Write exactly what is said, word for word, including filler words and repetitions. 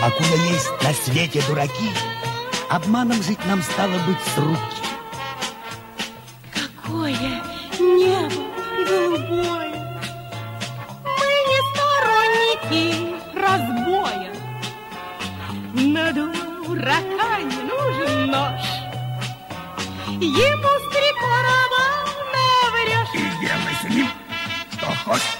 покуда есть на свете дураки, обманом жить нам стало быть с руки. Какое небо голубое! Мы не сторонники разбоя. На дурака не нужен нож. Ему с три короба наврешь. И делай с ним, что хочешь.